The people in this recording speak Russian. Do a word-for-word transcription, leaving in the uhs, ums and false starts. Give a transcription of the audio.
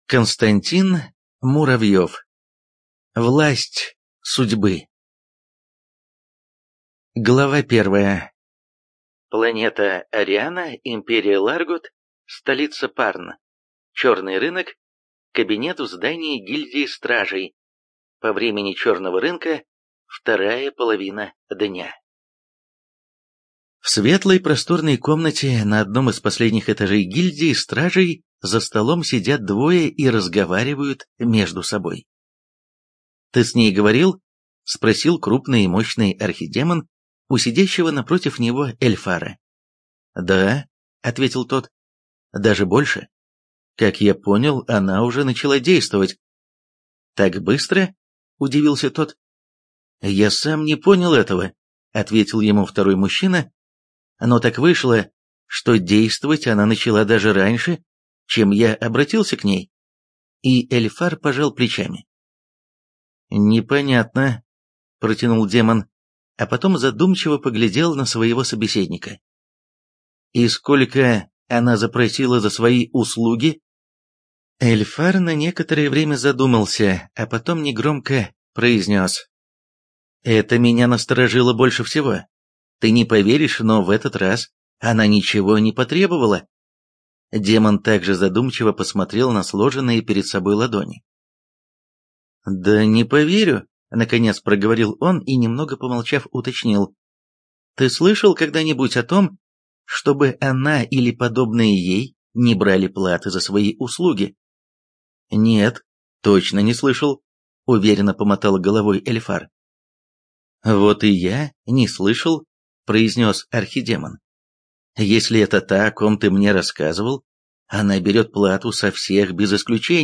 Константин Муравьев. Власть судьбы. Глава первая. Планета Ариана, Империя Ларгут, столица Парн. Черный рынок. Кабинет в здании гильдии стражей. По времени черного рынка вторая половина дня. В светлой просторной комнате на одном из последних этажей гильдии стражей за столом сидят двое и разговаривают между собой. «Ты с ней говорил?» — спросил крупный и мощный архидемон у сидящего напротив него Эльфара. «Да», — ответил тот, — «даже больше. Как я понял, она уже начала действовать». «Так быстро?» — удивился тот. «Я сам не понял этого», — ответил ему второй мужчина, «но так вышло, что действовать она начала даже раньше, чем я обратился к ней». И Эльфар пожал плечами. «Непонятно», — протянул демон, а потом задумчиво поглядел на своего собеседника. «И сколько она запросила за свои услуги?» Эльфар на некоторое время задумался, а потом негромко произнес. «Это меня насторожило больше всего. Ты не поверишь, но в этот раз она ничего не потребовала». Демон также задумчиво посмотрел на сложенные перед собой ладони. «Да не поверю», — наконец проговорил он и, немного помолчав, уточнил. «Ты слышал когда-нибудь о том, чтобы она или подобные ей не брали платы за свои услуги?» «Нет, точно не слышал», — уверенно помотал головой Эльфар. «Вот и я не слышал», — произнес архидемон. «Если это та, о ком ты мне рассказывал, она берет плату со всех без исключения».